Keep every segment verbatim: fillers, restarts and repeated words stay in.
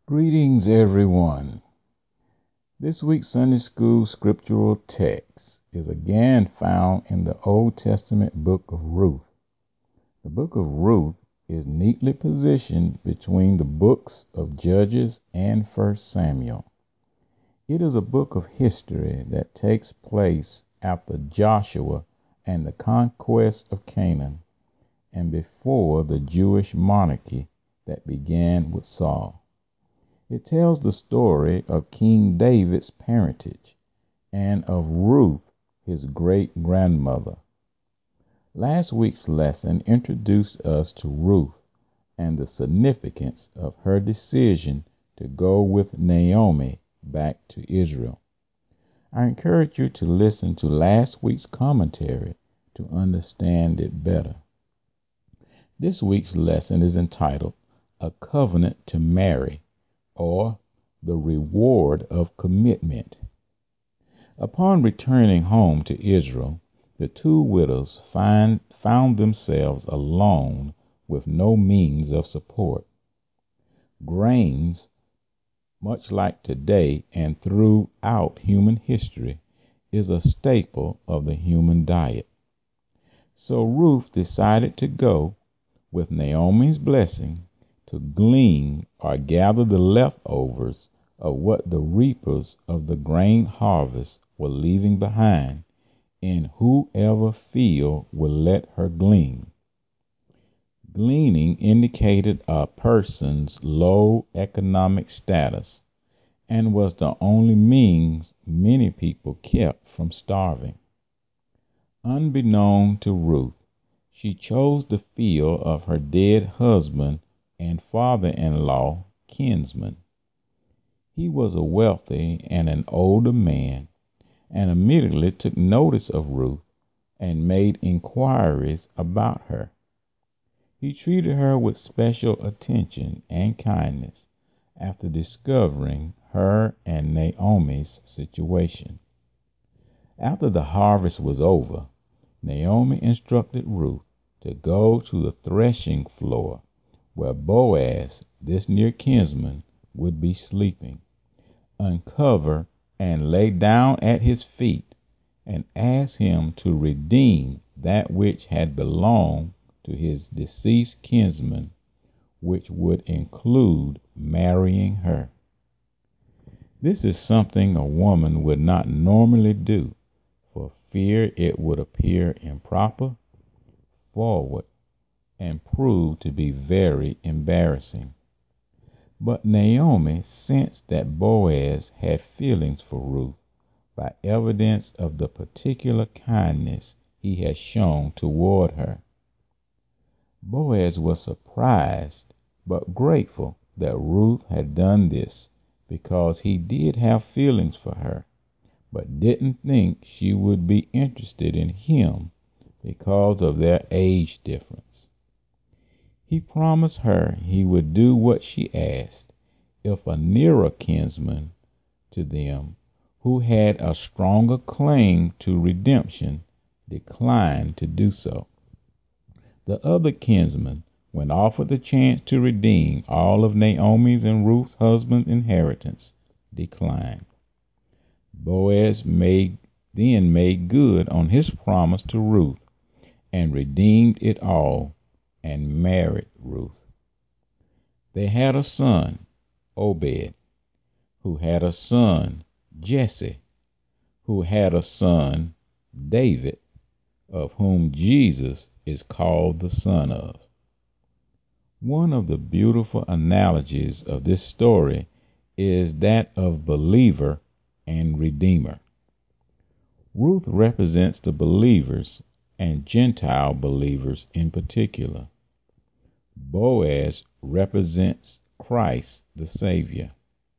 Greetings, everyone. This week's Sunday School scriptural text is again found in the Old Testament book of Ruth. The book of Ruth is neatly positioned between the books of Judges and First Samuel. It is a book of history that takes place after Joshua and the conquest of Canaan and before the Jewish monarchy that began with Saul. It tells the story of King David's parentage and of Ruth, his great-grandmother. Last week's lesson introduced us to Ruth and the significance of her decision to go with Naomi back to Israel. I encourage you to listen to last week's commentary to understand it better. This week's lesson is entitled A Covenant to Marry, or the reward of commitment. Upon returning home to Israel, the two widows find, found themselves alone with no means of support. Grains, much like today and throughout human history, is a staple of the human diet. So Ruth decided to go, with Naomi's blessing, to glean or gather the leftovers of what the reapers of the grain harvest were leaving behind in whoever field would let her glean. Gleaning indicated a person's low economic status and was the only means many people kept from starving. Unbeknown to Ruth, she chose the field of her dead husband and father-in-law kinsman. He was a wealthy and an older man, and immediately took notice of Ruth and made inquiries about her. He treated her with special attention and kindness after discovering her and Naomi's situation. After the harvest was over, Naomi instructed Ruth to go to the threshing floor where Boaz, this near kinsman, would be sleeping, uncover and lay down at his feet and ask him to redeem that which had belonged to his deceased kinsman, which would include marrying her. This is something a woman would not normally do, for fear it would appear improper, forward, and prove to be very embarrassing. But Naomi sensed that Boaz had feelings for Ruth by evidence of the particular kindness he had shown toward her. Boaz was surprised but grateful that Ruth had done this, because he did have feelings for her, but didn't think she would be interested in him because of their age difference. He promised her he would do what she asked if a nearer kinsman to them, who had a stronger claim to redemption, declined to do so. The other kinsman, when offered the chance to redeem all of Naomi's and Ruth's husband's inheritance, declined. Boaz made, then made good on his promise to Ruth and redeemed it all and married Ruth. They had a son, Obed, who had a son, Jesse, who had a son, David, of whom Jesus is called the son of. One of the beautiful analogies of this story is that of believer and redeemer. Ruth represents the believers and Gentile believers in particular. Boaz represents Christ the Savior.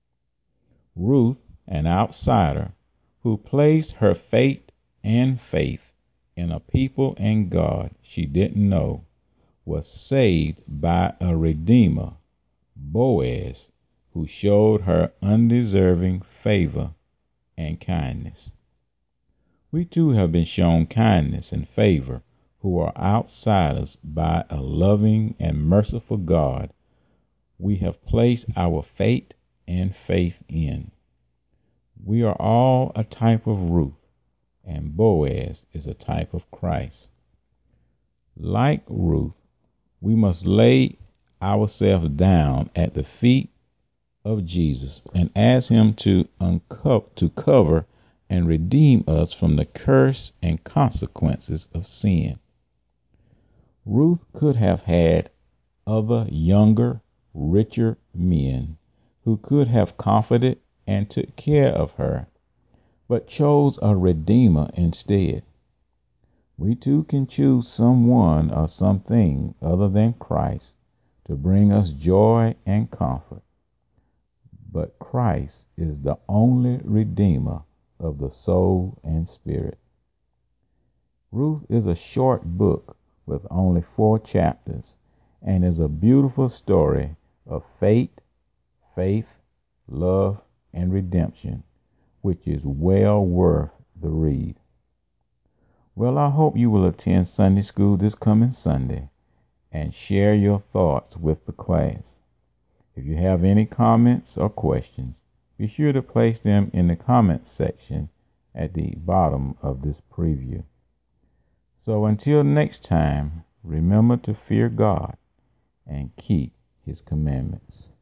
Ruth, an outsider who placed her fate and faith in a people and God she didn't know, was saved by a Redeemer, Boaz, who showed her undeserving favor and kindness. We too have been shown kindness and favor who are outsiders by a loving and merciful God. We have placed our fate and faith in. We are all a type of Ruth, and Boaz is a type of Christ. Like Ruth, we must lay ourselves down at the feet of Jesus and ask him to unco- to cover and redeem us from the curse and consequences of sin. Ruth could have had other younger, richer men who could have comforted and took care of her, but chose a redeemer instead. We too can choose someone or something other than Christ to bring us joy and comfort. But Christ is the only redeemer of the soul and spirit. Ruth is a short book with only four chapters and is a beautiful story of fate, faith, love, and redemption, which is well worth the read. Well, I hope you will attend Sunday school this coming Sunday and share your thoughts with the class. If you have any comments or questions, be sure to place them in the comments section at the bottom of this preview. So until next time, remember to fear God and keep his commandments.